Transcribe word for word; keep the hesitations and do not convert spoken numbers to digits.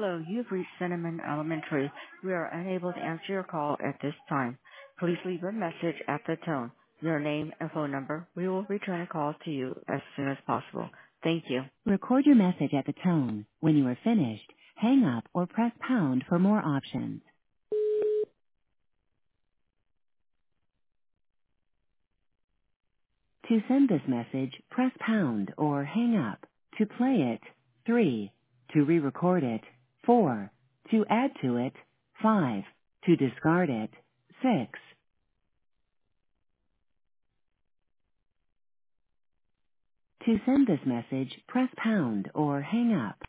Hello, you've reached Cinnamon Elementary. We are unable to answer your call at this time. Please leave a message at the tone, your name and phone number. We will return a call to you as soon as possible. Thank you. Record your message at the tone. When you are finished, hang up or press pound for more options. To send this message, press pound or hang up. To play it, three. To re-record it, four. To add to it, five. To discard it, six. To send this message, press pound or hang up.